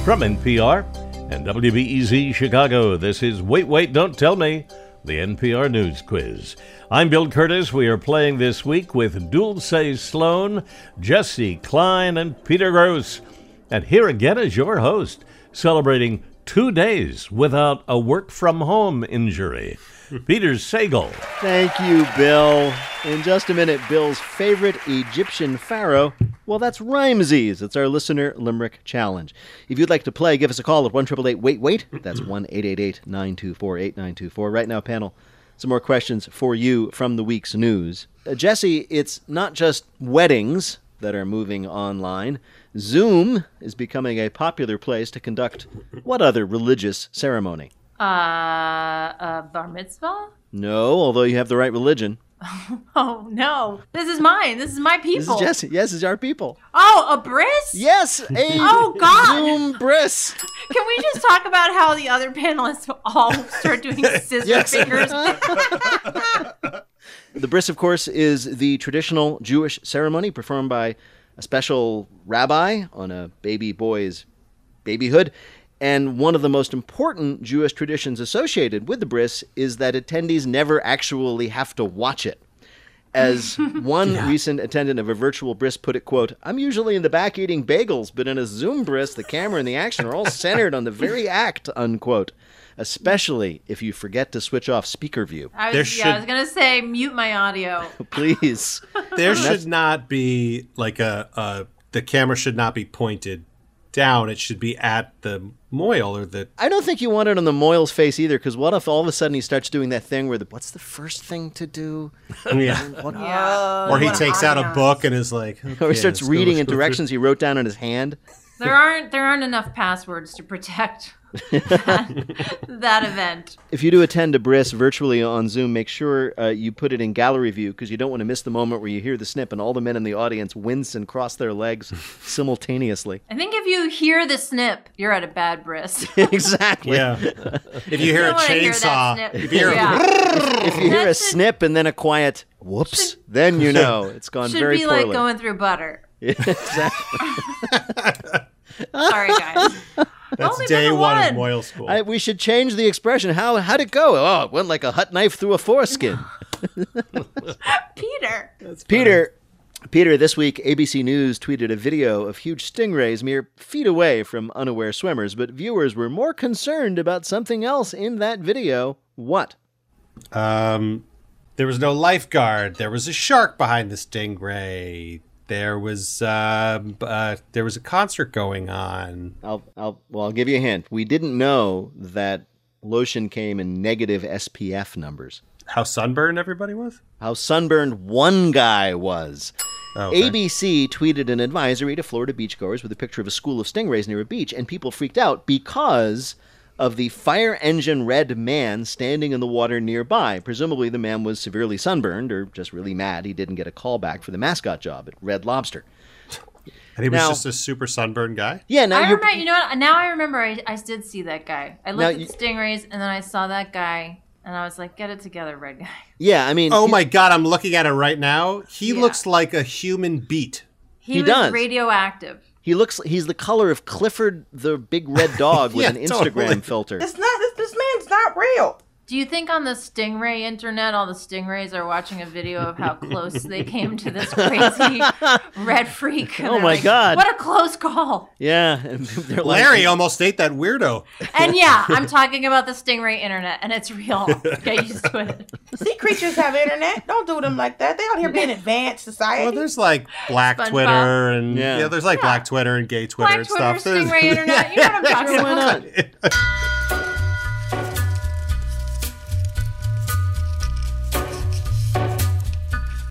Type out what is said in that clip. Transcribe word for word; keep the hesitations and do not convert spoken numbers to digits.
From N P R and W B E Z Chicago, this is Wait, Wait, Don't Tell Me, the N P R News Quiz. I'm Bill Curtis. We are playing this week with Dulce Sloan, Jesse Klein, and Peter Gross. And here again is your host, celebrating two days without a work-from-home injury, Peter Sagal. Thank you, Bill. In just a minute, Bill's favorite Egyptian pharaoh. Well, that's Rhymesies. It's our listener limerick challenge. If you'd like to play, give us a call at one eight eight eight wait wait. That's one eight eight eight nine two four eight nine two four. Right now, panel, some more questions for you from the week's news. Uh, Jesse, it's not just weddings that are moving online. Zoom is becoming a popular place to conduct what other religious ceremony? Uh, a bar mitzvah? No, although you have the right religion. Oh, no. This is mine. This is my people. This is Jesse. Yes, it's our people. Oh, a bris? Yes, a oh, God. Zoom bris. Can we just talk about how the other panelists all start doing scissor Yes. fingers? The bris, of course, is the traditional Jewish ceremony performed by a special rabbi on a baby boy's babyhood. And one of the most important Jewish traditions associated with the bris is that attendees never actually have to watch it. As one yeah. recent attendant of a virtual bris put it, quote, "I'm usually in the back eating bagels, but in a Zoom bris, the camera and the action are all centered on the very act," unquote. Especially if you forget to switch off speaker view. I was, There yeah, should- I was going to say mute my audio. Please. There should not be like a, a the camera should not be pointed down. It should be at the moil or the. I don't think you want it on the moil's face either, because what if all of a sudden he starts doing that thing where the what's the first thing to do? Yeah. What, Yeah. Or he what takes out a ambiance. book and is like. Or okay, he starts let's go- reading let's in go through- directions he wrote down on his hand. There aren't there aren't enough passwords to protect that, that event. If you do attend a bris virtually on Zoom, make sure uh, you put it in gallery view, because you don't want to miss the moment where you hear the snip and all the men in the audience wince and cross their legs simultaneously. I think if you hear the snip, you're at a bad bris. Exactly. Yeah. If you hear You a don't wanna hear that chainsaw, snip. if you hear a Yeah. If you hear a That should- snip and then a quiet whoops, then you know it's gone Should very be poorly. like going through butter. Exactly. Sorry, guys. that's Only day number one of one. Moyle School. I, we should change the expression. How, how'd it go? Oh, it went like a hot knife through a foreskin. Peter. Peter, Peter, this week, A B C News tweeted a video of huge stingrays mere feet away from unaware swimmers, but viewers were more concerned about something else in that video. What? Um, there was no lifeguard. There was a shark behind the stingray. There was uh, uh, there was a concert going on. I'll, I'll, well, I'll give you a hint. We didn't know that lotion came in negative S P F numbers. How sunburned everybody was? How sunburned one guy was. Oh, okay. A B C tweeted an advisory to Florida beachgoers with a picture of a school of stingrays near a beach, and people freaked out because of the fire engine red man standing in the water nearby. Presumably the man was severely sunburned or just really mad he didn't get a call back for the mascot job at Red Lobster. And he was Now- just a super sunburned guy? Yeah, now I you're... remember, you know what? Now I remember I, I did see that guy. I Now looked you- at Stingrays, and then I saw that guy, and I was like, get it together, red guy. Yeah, I mean... Oh he- my God, I'm looking at it right now. He Yeah. looks like a human beat. He, He was does. radioactive. He looks... He's the color of Clifford the big red dog with Yeah, an Instagram totally. filter. It's not. This, this man's not real. Do you think on the Stingray internet, all the Stingrays are watching a video of how close they came to this crazy red freak? And Oh they're my like, God. What a close call. Yeah, and they're like... Larry almost ate that weirdo. And yeah, I'm talking about the Stingray internet, and it's real. Get used to it. Sea creatures have internet. Don't do them like that. They out here being advanced society. Well, there's like Black SpongeBob. Twitter and Yeah. yeah, there's like Yeah. Black Twitter and gay Twitter Black and Twitter, stuff. There's- Stingray internet. You know what I'm talking Why about. not?